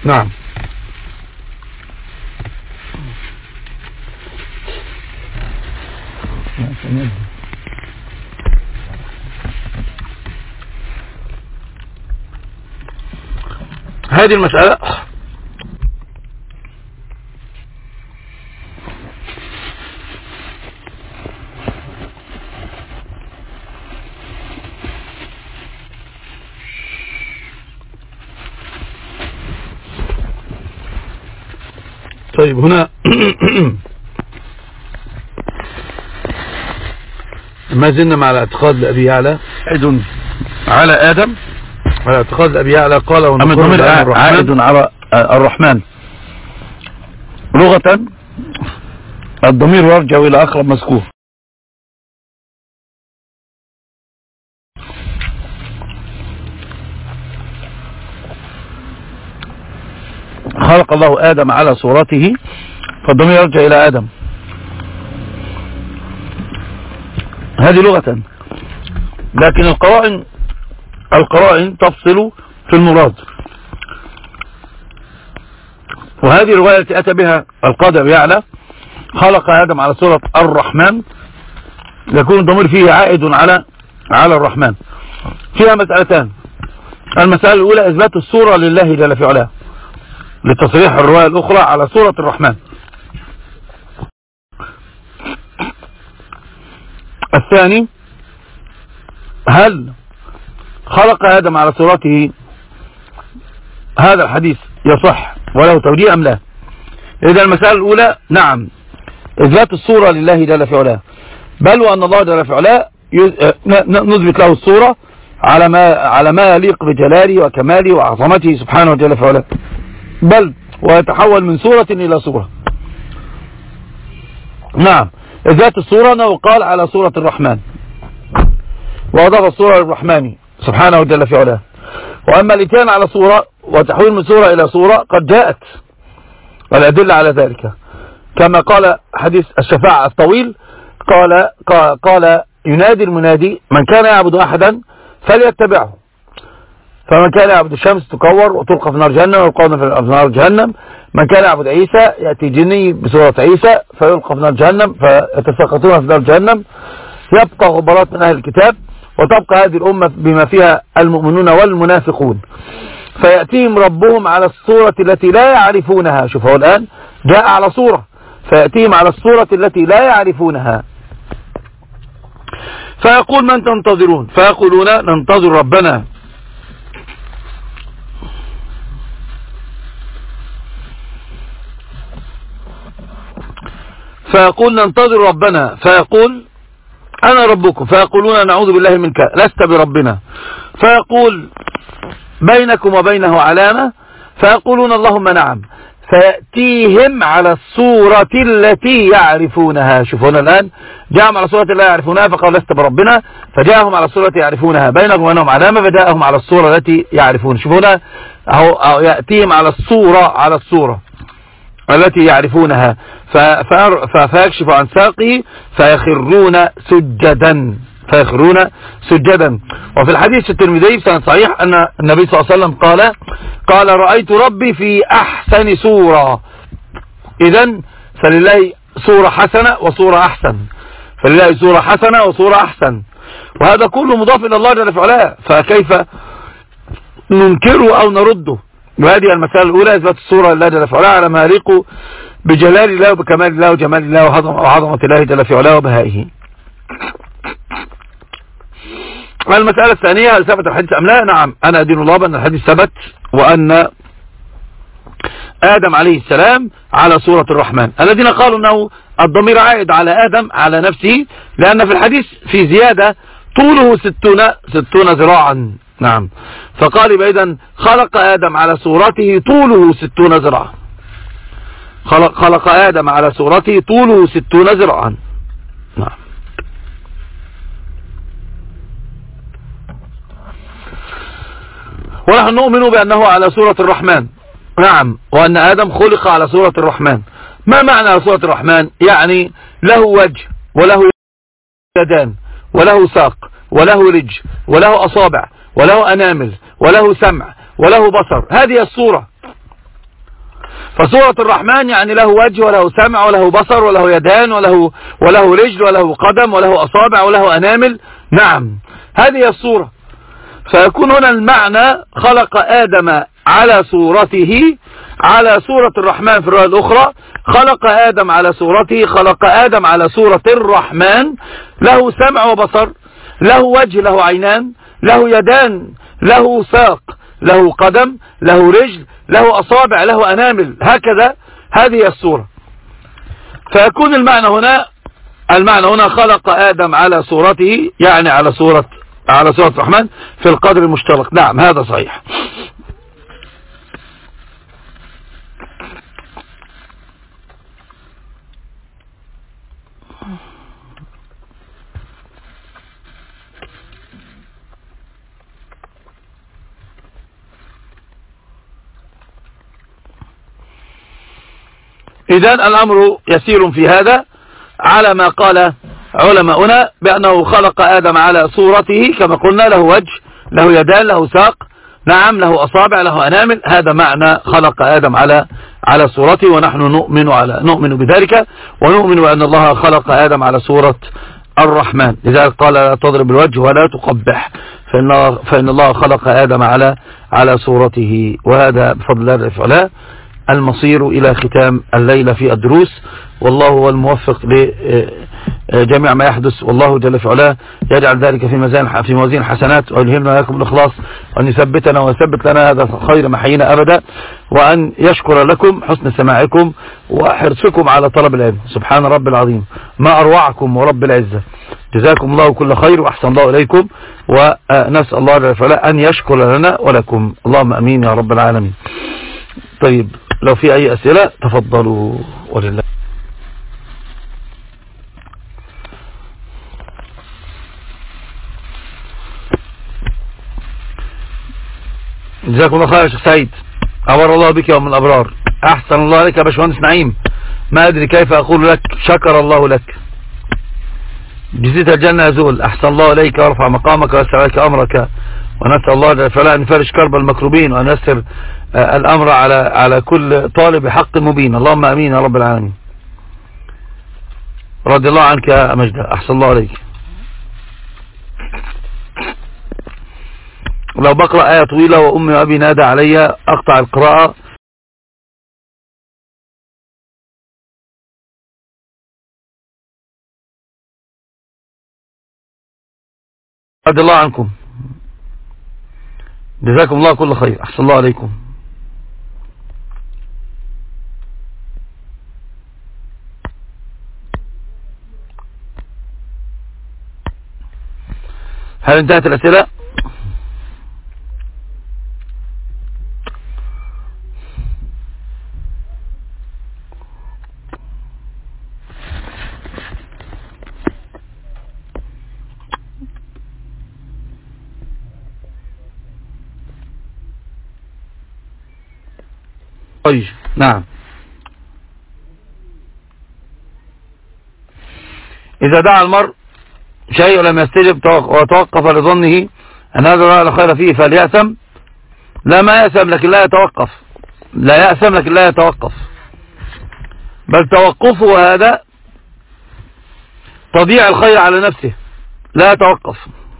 نعم. هذه المسألة طيب هنا ما زلنا مع الاعتقاد لأبي يعلى على آدم، على اعتقاد لأبي يعلى قال الضمير عائد على الرحمن. لغة الضمير يرجع إلى أقرب مذكور. خلق الله آدم على صورته فالضمير يرجع إلى آدم، هذه لغة. لكن القرائن تفصل في المراد، وهذه الرواية التي أتى بها القاضي أبي يعلى خلق آدم على صورة الرحمن، يكون الضمير فيه عائد على الرحمن. فيها مسألتان. المسألة الأولى إثبات الصورة لله جل في علاه لتصريح الرواية الأخرى على صورة الرحمن. الثاني، هل خلق آدم على صورته؟ هذا الحديث يصح وله توجيه أم لا؟ إذا المسألة الأولى نعم، إثبات الصورة لله جل في علاه، بل وأن الله جل في علاه نثبت له الصورة على ما يليق بجلاله وكماله وعظمته سبحانه جل في علاه، بل ويتحول من صورة إلى صورة. نعم، إثبات الصورة أنه قال على صورة الرحمن وأضاف الصورة للرحمن سبحانه جل في علاه. وأما الاتيان على صورة وتحويل من صورة إلى صورة قد جاءت والأدلة على ذلك، كما قال حديث الشفاعة الطويل، قال ينادي المنادي من كان يعبد أحدا فليتبعه، فمن كان يعبد الشمس تكور وتلقى في نار جهنم ويلقون في نار جهنم، من كان يعبد عيسى يأتي جني بصورة عيسى فيلقى في نار جهنم فيتساقطون في نار جهنم، يبقى غبرات من أهل الكتاب، وتبقى هذه الأمة بما فيها المؤمنون والمنافقون، فيأتيهم ربهم على الصورة التي لا يعرفونها. شوف هو الآن جاء على صورة، فيأتيهم على الصورة التي لا يعرفونها، فيقول من تنتظرون؟ فيقولون ننتظر ربنا. فيقول ننتظر ربنا، فيقول أنا ربكم، فيقولون نعوذ بالله منك لست بربنا، فيقول بينكم وبينه علامة، فيقولون اللهم نعم، فيأتيهم على الصورة التي يعرفونها. شوفوا هنا الآن جاءهم على صورة لا يعرفونها فقال لست بربنا، فجاءهم على الصورة يعرفونها، بينهم وبينهم علامة، فجاءهم على الصورة التي يعرفون. شوفوا هنا يأتيهم على الصورة التي يعرفونها، فيكشف عن ساقه فيخرون سجدا. وفي الحديث الترمذي بسند صحيح أن النبي صلى الله عليه وسلم قال رأيت ربي في أحسن صورة. إذن فلله صورة حسنة وصورة أحسن، فلله صورة حسنة وصورة أحسن، وهذا كله مضاف إلى الله جل وعلا، فكيف ننكره أو نرده؟ وهذه المسألة الأولى، إثبات الصورة لله جل وعلا على ما يليق بجلال الله وبكمال الله وجمال الله وعظمة الله جل وعلا وبهائه. المسألة الثانية، هل ثبت الحديث أم لا؟ نعم، أنا أدين الله بأن الحديث ثبت، وأن آدم عليه السلام على صورة الرحمن. الذين قالوا أنه الضمير عائد على آدم على نفسه، لأن في الحديث في زيادة طوله 60 ذراعا. نعم، فقال إذن خلق آدم على صورته طوله 60 ذراعا، خلق آدم على صورته طوله 60 ذراعا. نعم. ونحن نؤمن بأنه على صورة الرحمن. نعم، وأن آدم خلق على صورة الرحمن. ما معنى على صورة الرحمن؟ يعني له وجه وله يدان وله ساق وله رج وله أصابع وله أنامل وله سمع وله بصر، هذه الصورة. فسورة الرحمن يعني له وجه وله سمع وله بصر وله يدان وله رجل وله قدم وله أصابع وله أنامل. نعم هذه الصورة. فيكون هنا المعنى خلق آدم على صورته، على صورة الرحمن في الرواية الأخرى خلق آدم على صورته، خلق آدم على صورة الرحمن، له سمع وبصر، له وجه، له عينان، له يدان، له ساق، له قدم، له رجل، له أصابع، له أنامل، هكذا هذه الصورة. فيكون المعنى هنا خلق آدم على صورته، يعني على صورة الرحمن في القدر المشترك. نعم هذا صحيح. إذن الأمر يسير في هذا على ما قال علماؤنا بأنه خلق آدم على صورته كما قلنا، له وجه، له يدان، له ساق، نعم له أصابع، له أنامل. هذا معنى خلق آدم على صورته، ونحن نؤمن بذلك، ونؤمن بأن الله خلق آدم على صورة الرحمن. لذلك قال لا تضرب الوجه ولا تقبح، فإن الله خلق آدم على صورته. وهذا بفضل الله الرفع المصير إلى ختام الليلة في الدروس، والله هو الموفق لجميع ما يحدث، والله جل في علاه يجعل ذلك في موازين الحسنات، ويلهمنا لكم الإخلاص، وأن يثبتنا ويثبت لنا هذا الخير محينا أبدا، وأن يشكر لكم حسن سماعكم وحرصكم على طلب العلم. سبحان رب العظيم ما أروعكم ورب العزة. جزاكم الله كل خير وأحسن الله إليكم، ونسأل الله جل في علاه أن يشكر لنا ولكم. اللهم أمين يا رب العالمين. طيب لو في أي أسئلة تفضلوا. ولله جزاكم الله خير يا شيخ سعيد، أبر الله بك ومن الأبرار. أحسن الله عليك يا باشمهندس نعيم، ما أدري كيف أقول لك شكر الله لك. جزيت الجنة يزول. أحسن الله إليك وارفع مقامك ويسر عليك أمرك، ونسأل الله فلا أن يفرج كرب المكروبين، وأن يسر الأمر على كل طالب حق مبين. اللهم أمين يا رب العالمين. رضي الله عنك يا مجدة. أحسن الله عليك. لو بقرأ آية طويلة وأمي وأبي نادى علي أقطع القراءة. رضي الله عنكم. جزاكم الله كل خير. أحسن الله عليكم. هل انتهت الأسئلة؟ طيب نعم. إذا دعا المرء شيء ولم يستجب وتوقف لظنه أن هذا لا خير فيه فليأثم. لا ما يأثم لكن لا يتوقف، لا يأثم لكن لا يتوقف، بل توقفه هذا تضيع الخير على نفسه، لا يتوقف.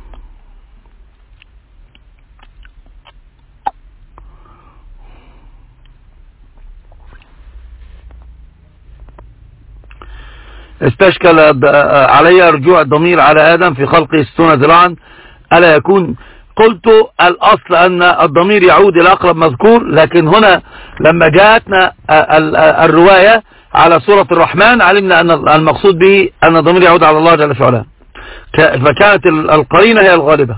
استشكل علي رجوع الضمير على آدم في خلقه 60 ذراعا، ألا يكون؟ قلت الأصل أن الضمير يعود إلى أقرب مذكور، لكن هنا لما جاءتنا الرواية على سورة الرحمن علمنا أن المقصود به أن الضمير يعود على الله جل في علاه، فكانت القرينة هي الغالبة.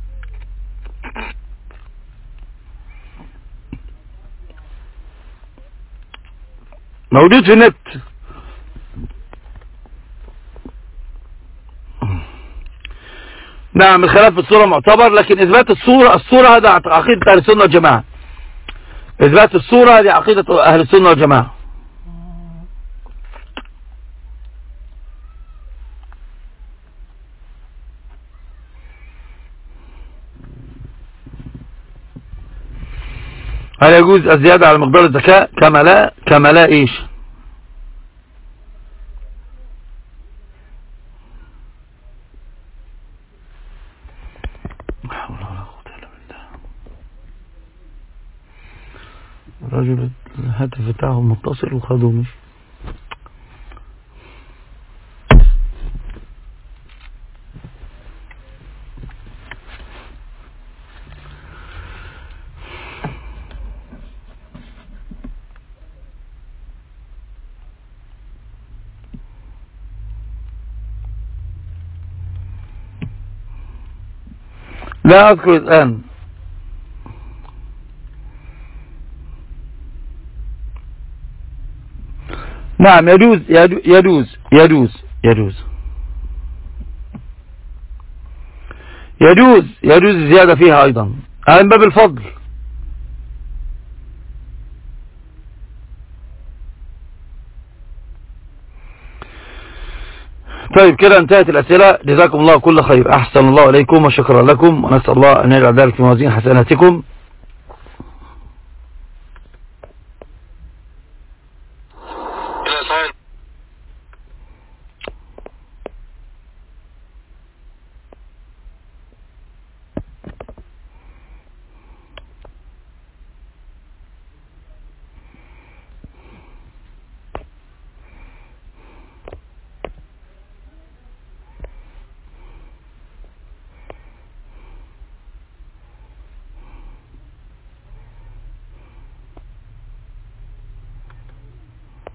موجود في النت. نعم الخلاف في الصورة معتبر، لكن إثبات الصورة هذا عقيدة أهل السنة والجماعة. إثبات الصورة هذه عقيدة أهل السنة والجماعة. هل يجوز الزيادة على مقدار الزكاة؟ كما لا ايش؟ الرجل الهاتف بتاعه متصل وخدوه مش لا أذكر الآن. نعم يجوز الزيادة فيها أيضا من باب الفضل. طيب كده انتهت الأسئلة. جزاكم الله كل خير، أحسن الله إليكم وشكرا لكم، ونسأل الله أن يجعل ذلك في موازين حسناتكم.